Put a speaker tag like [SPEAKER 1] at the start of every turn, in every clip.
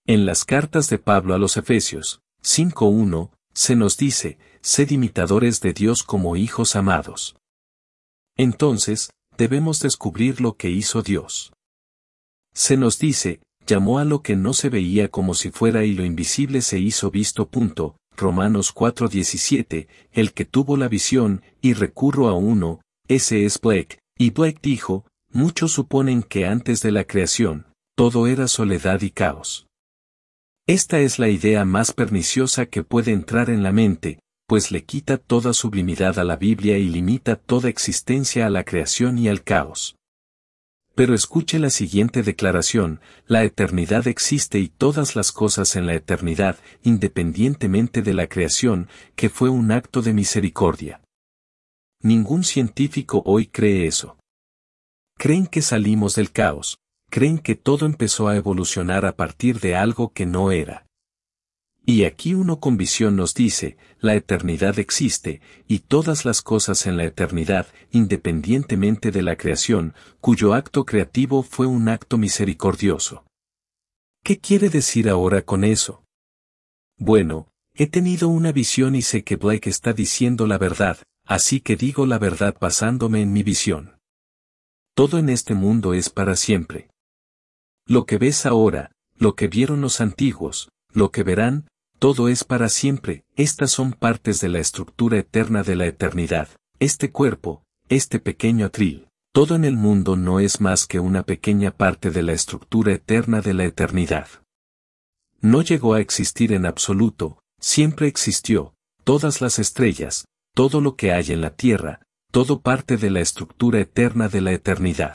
[SPEAKER 1] En las cartas de Pablo a los Efesios, 5:1, se nos dice, sed imitadores de Dios como hijos amados. Entonces, debemos descubrir lo que hizo Dios. Se nos dice, llamó a lo que no se veía como si fuera y lo invisible se hizo visto. Romanos 4:17, el que tuvo la visión, y recurro a uno, ese es Blake, y Blake dijo, muchos suponen que antes de la creación, todo era soledad y caos. Esta es la idea más perniciosa que puede entrar en la mente, pues le quita toda sublimidad a la Biblia y limita toda existencia a la creación y al caos. Pero escuche la siguiente declaración, la eternidad existe y todas las cosas en la eternidad, independientemente de la creación, que fue un acto de misericordia. Ningún científico hoy cree eso. Creen que salimos del caos, creen que todo empezó a evolucionar a partir de algo que no era. Y aquí uno con visión nos dice, la eternidad existe, y todas las cosas en la eternidad, independientemente de la creación, cuyo acto creativo fue un acto misericordioso. ¿Qué quiere decir ahora con eso? Bueno, he tenido una visión y sé que Blake está diciendo la verdad, así que digo la verdad basándome en mi visión. Todo en este mundo es para siempre. Lo que ves ahora, lo que vieron los antiguos, lo que verán, todo es para siempre. Estas son partes de la estructura eterna de la eternidad. Este cuerpo, este pequeño atril, todo en el mundo no es más que una pequeña parte de la estructura eterna de la eternidad. No llegó a existir en absoluto, siempre existió, todas las estrellas, todo lo que hay en la tierra, todo parte de la estructura eterna de la eternidad.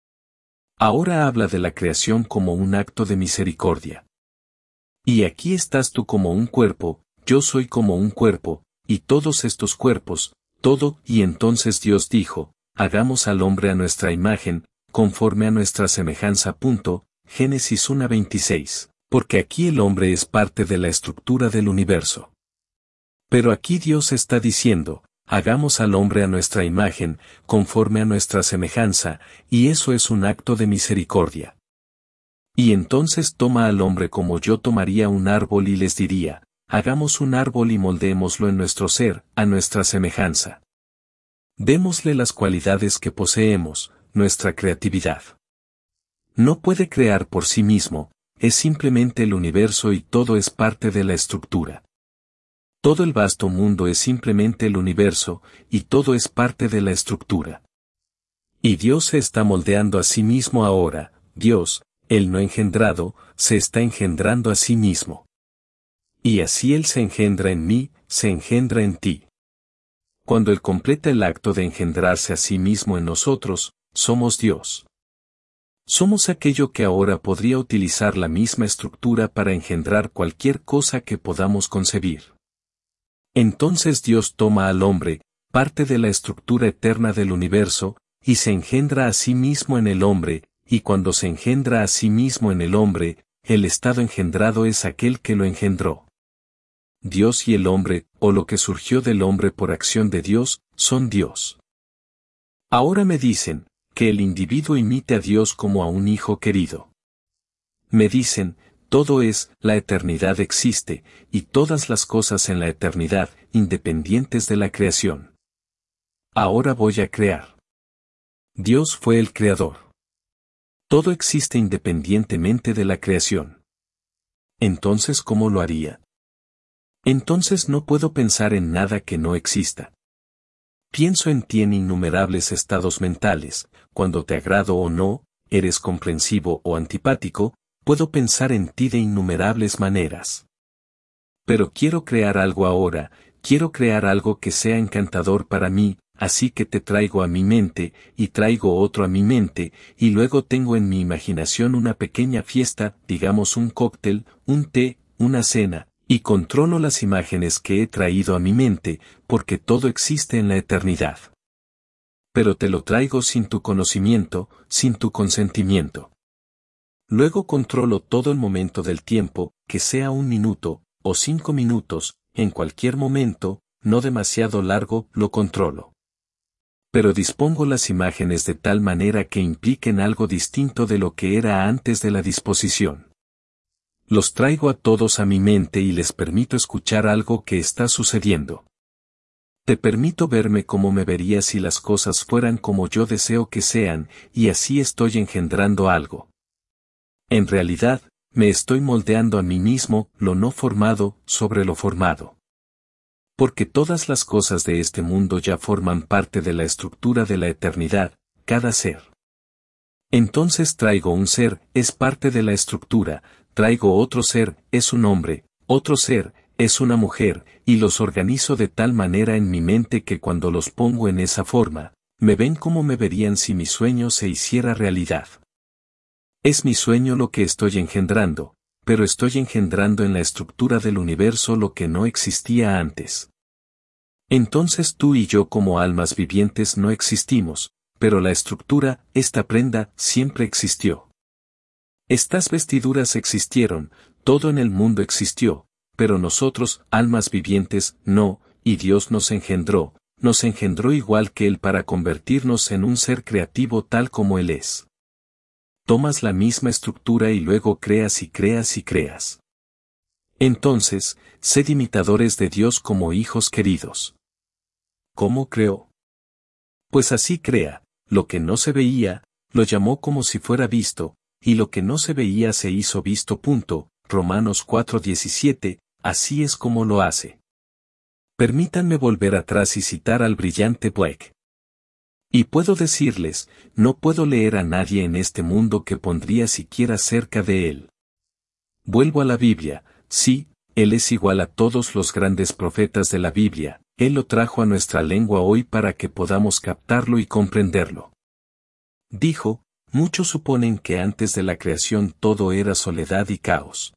[SPEAKER 1] Ahora habla de la creación como un acto de misericordia. Y aquí estás tú como un cuerpo, yo soy como un cuerpo, y todos estos cuerpos, todo, y entonces Dios dijo, hagamos al hombre a nuestra imagen, conforme a nuestra semejanza. Génesis 1:26, porque aquí el hombre es parte de la estructura del universo. Pero aquí Dios está diciendo, hagamos al hombre a nuestra imagen, conforme a nuestra semejanza, y eso es un acto de misericordia. Y entonces toma al hombre como yo tomaría un árbol y les diría, hagamos un árbol y moldémoslo en nuestro ser, a nuestra semejanza. Démosle las cualidades que poseemos, nuestra creatividad. No puede crear por sí mismo, es simplemente el universo y todo es parte de la estructura. Todo el vasto mundo es simplemente el universo, y todo es parte de la estructura. Y Dios se está moldeando a sí mismo ahora, Dios, el no engendrado, se está engendrando a sí mismo. Y así Él se engendra en mí, se engendra en ti. Cuando Él completa el acto de engendrarse a sí mismo en nosotros, somos Dios. Somos aquello que ahora podría utilizar la misma estructura para engendrar cualquier cosa que podamos concebir. Entonces Dios toma al hombre, parte de la estructura eterna del universo, y se engendra a sí mismo en el hombre, y cuando se engendra a sí mismo en el hombre, el estado engendrado es aquel que lo engendró. Dios y el hombre, o lo que surgió del hombre por acción de Dios, son Dios. Ahora me dicen, que el individuo imite a Dios como a un hijo querido. Me dicen, todo es, la eternidad existe, y todas las cosas en la eternidad, independientes de la creación. Ahora voy a crear. Dios fue el creador. Todo existe independientemente de la creación. Entonces, ¿cómo lo haría? Entonces no puedo pensar en nada que no exista. Pienso en ti en innumerables estados mentales, cuando te agrado o no, eres comprensivo o antipático, puedo pensar en ti de innumerables maneras. Pero quiero crear algo ahora, quiero crear algo que sea encantador para mí, así que te traigo a mi mente, y traigo otro a mi mente, y luego tengo en mi imaginación una pequeña fiesta, digamos un cóctel, un té, una cena, y controlo las imágenes que he traído a mi mente, porque todo existe en la eternidad. Pero te lo traigo sin tu conocimiento, sin tu consentimiento. Luego controlo todo el momento del tiempo, que sea 1 minuto, o 5 minutos, en cualquier momento, no demasiado largo, lo controlo. Pero dispongo las imágenes de tal manera que impliquen algo distinto de lo que era antes de la disposición. Los traigo a todos a mi mente y les permito escuchar algo que está sucediendo. Te permito verme como me vería si las cosas fueran como yo deseo que sean, y así estoy engendrando algo. En realidad, me estoy moldeando a mí mismo, lo no formado, sobre lo formado. Porque todas las cosas de este mundo ya forman parte de la estructura de la eternidad, cada ser. Entonces traigo un ser, es parte de la estructura, traigo otro ser, es un hombre, otro ser, es una mujer, y los organizo de tal manera en mi mente que cuando los pongo en esa forma, me ven como me verían si mi sueño se hiciera realidad. Es mi sueño lo que estoy engendrando, pero estoy engendrando en la estructura del universo lo que no existía antes. Entonces tú y yo como almas vivientes no existimos, pero la estructura, esta prenda, siempre existió. Estas vestiduras existieron, todo en el mundo existió, pero nosotros, almas vivientes, no, y Dios nos engendró igual que Él para convertirnos en un ser creativo tal como Él es. Tomas la misma estructura y luego creas y creas y creas. Entonces, sed imitadores de Dios como hijos queridos. ¿Cómo creó? Pues así crea, lo que no se veía, lo llamó como si fuera visto, y lo que no se veía se hizo visto. Romanos 4:17, así es como lo hace. Permítanme volver atrás y citar al brillante Boeck. Y puedo decirles, no puedo leer a nadie en este mundo que pondría siquiera cerca de él. Vuelvo a la Biblia, sí, Él es igual a todos los grandes profetas de la Biblia, Él lo trajo a nuestra lengua hoy para que podamos captarlo y comprenderlo. Dijo, muchos suponen que antes de la creación todo era soledad y caos.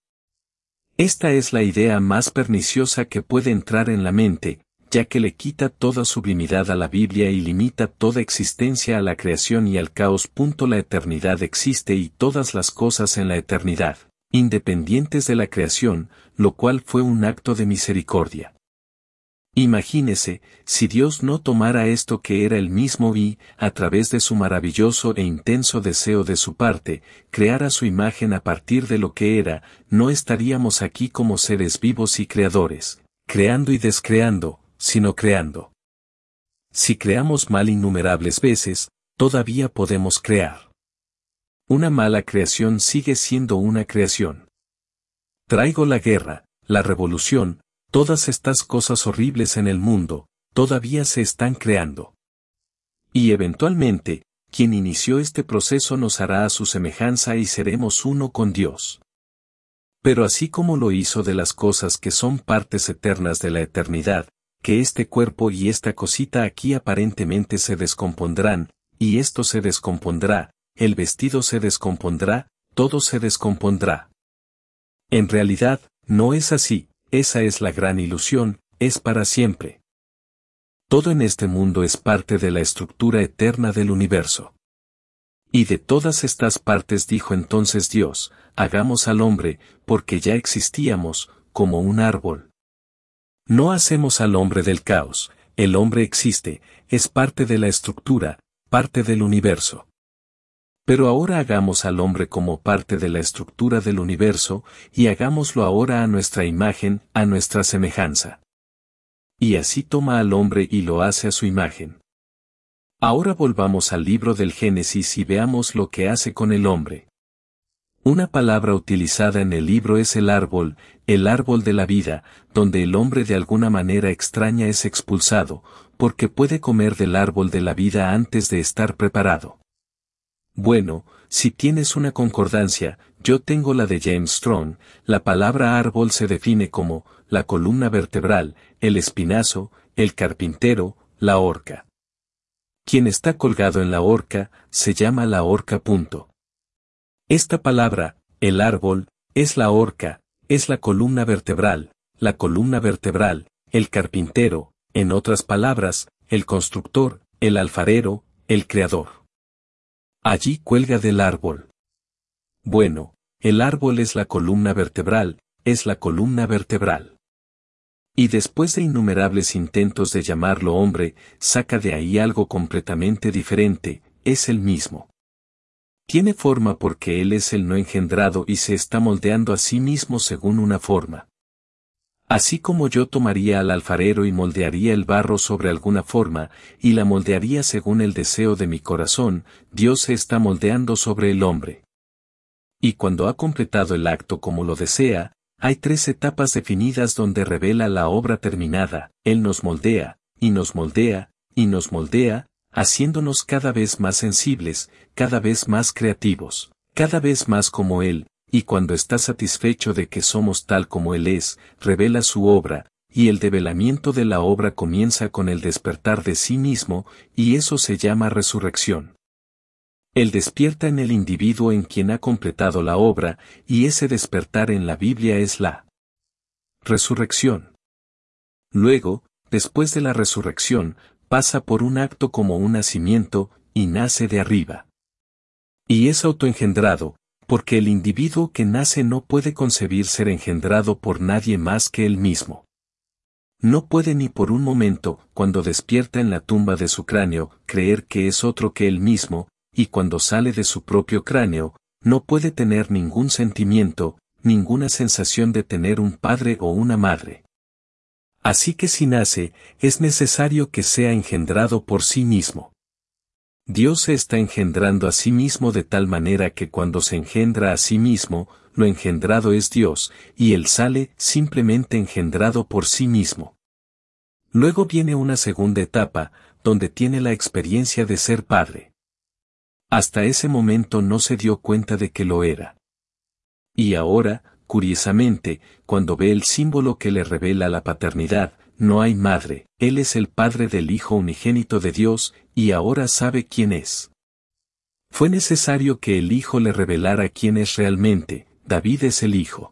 [SPEAKER 1] Esta es la idea más perniciosa que puede entrar en la mente, ya que le quita toda sublimidad a la Biblia y limita toda existencia a la creación y al caos. La eternidad existe y todas las cosas en la eternidad, independientes de la creación, lo cual fue un acto de misericordia. Imagínese, si Dios no tomara esto que era Él mismo y, a través de su maravilloso e intenso deseo de su parte, creara su imagen a partir de lo que era, no estaríamos aquí como seres vivos y creadores, creando y descreando, sino creando. Si creamos mal innumerables veces, todavía podemos crear. Una mala creación sigue siendo una creación. Traigo la guerra, la revolución, todas estas cosas horribles en el mundo, todavía se están creando. Y eventualmente, quien inició este proceso nos hará a su semejanza y seremos uno con Dios. Pero así como lo hizo de las cosas que son partes eternas de la eternidad, que este cuerpo y esta cosita aquí aparentemente se descompondrán, y esto se descompondrá, el vestido se descompondrá, todo se descompondrá. En realidad, no es así, esa es la gran ilusión, es para siempre. Todo en este mundo es parte de la estructura eterna del universo. Y de todas estas partes dijo entonces Dios, hagamos al hombre, porque ya existíamos, como un árbol. No hacemos al hombre del caos, el hombre existe, es parte de la estructura, parte del universo. Pero ahora hagamos al hombre como parte de la estructura del universo, y hagámoslo ahora a nuestra imagen, a nuestra semejanza. Y así toma al hombre y lo hace a su imagen. Ahora volvamos al libro del Génesis y veamos lo que hace con el hombre. Una palabra utilizada en el libro es el árbol de la vida, donde el hombre de alguna manera extraña es expulsado, porque puede comer del árbol de la vida antes de estar preparado. Bueno, si tienes una concordancia, yo tengo la de James Strong, la palabra árbol se define como, la columna vertebral, el espinazo, el carpintero, la horca. Quien está colgado en la horca, se llama la horca. Esta palabra, el árbol, es la horca, es la columna vertebral, el carpintero, en otras palabras, el constructor, el alfarero, el creador. Allí cuelga del árbol. Bueno, el árbol es la columna vertebral, Y después de innumerables intentos de llamarlo hombre, saca de ahí algo completamente diferente, es el mismo. Tiene forma porque Él es el no engendrado y se está moldeando a sí mismo según una forma. Así como yo tomaría al alfarero y moldearía el barro sobre alguna forma, y la moldearía según el deseo de mi corazón, Dios se está moldeando sobre el hombre. Y cuando ha completado el acto como lo desea, hay 3 etapas definidas donde revela la obra terminada. Él nos moldea, y nos moldea, y nos moldea, haciéndonos cada vez más sensibles, cada vez más creativos, cada vez más como Él, y cuando está satisfecho de que somos tal como Él es, revela su obra, y el develamiento de la obra comienza con el despertar de sí mismo, y eso se llama resurrección. Él despierta en el individuo en quien ha completado la obra, y ese despertar en la Biblia es la resurrección. Luego, después de la resurrección, pasa por un acto como un nacimiento, y nace de arriba. Y es autoengendrado, porque el individuo que nace no puede concebir ser engendrado por nadie más que él mismo. No puede ni por un momento, cuando despierta en la tumba de su cráneo, creer que es otro que él mismo, y cuando sale de su propio cráneo, no puede tener ningún sentimiento, ninguna sensación de tener un padre o una madre. Así que si nace, es necesario que sea engendrado por sí mismo. Dios se está engendrando a sí mismo de tal manera que cuando se engendra a sí mismo, lo engendrado es Dios, y Él sale simplemente engendrado por sí mismo. Luego viene una segunda etapa, donde tiene la experiencia de ser padre. Hasta ese momento no se dio cuenta de que lo era. Y ahora, curiosamente, cuando ve el símbolo que le revela la paternidad, no hay madre, Él es el Padre del Hijo unigénito de Dios, y ahora sabe quién es. Fue necesario que el Hijo le revelara quién es realmente. David es el Hijo.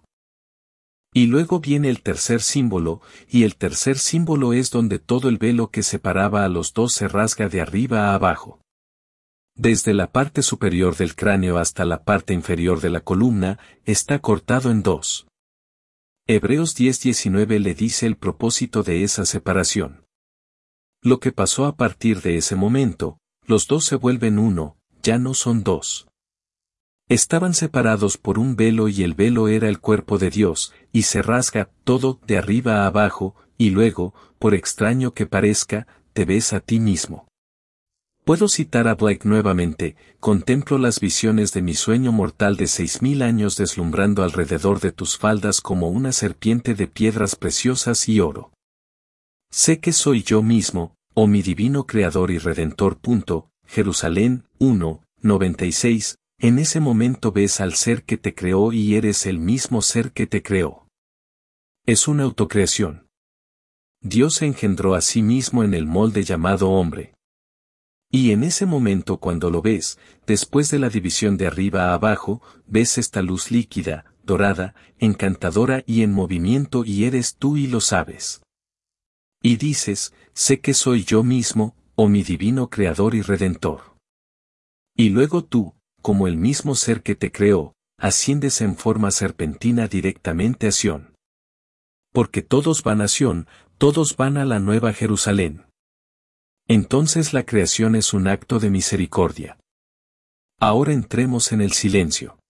[SPEAKER 1] Y luego viene el tercer símbolo, y el tercer símbolo es donde todo el velo que separaba a los dos se rasga de arriba a abajo. Desde la parte superior del cráneo hasta la parte inferior de la columna, está cortado en 2. Hebreos 10:19 le dice el propósito de esa separación. Lo que pasó a partir de ese momento, los dos se vuelven uno, ya no son dos. Estaban separados por un velo y el velo era el cuerpo de Dios, y se rasga todo de arriba a abajo, y luego, por extraño que parezca, te ves a ti mismo. Puedo citar a Blake nuevamente: contemplo las visiones de mi sueño mortal de 6000 años deslumbrando alrededor de tus faldas como una serpiente de piedras preciosas y oro. Sé que soy yo mismo, oh mi divino Creador y Redentor. Jerusalén 1:96. En ese momento ves al ser que te creó y eres el mismo ser que te creó. Es una autocreación. Dios se engendró a sí mismo en el molde llamado hombre. Y en ese momento cuando lo ves, después de la división de arriba a abajo, ves esta luz líquida, dorada, encantadora y en movimiento y eres tú y lo sabes. Y dices, sé que soy yo mismo, oh mi divino Creador y Redentor. Y luego tú, como el mismo ser que te creó, asciendes en forma serpentina directamente a Sión. Porque todos van a Sión, todos van a la Nueva Jerusalén. Entonces la creación es un acto de misericordia. Ahora entremos en el silencio.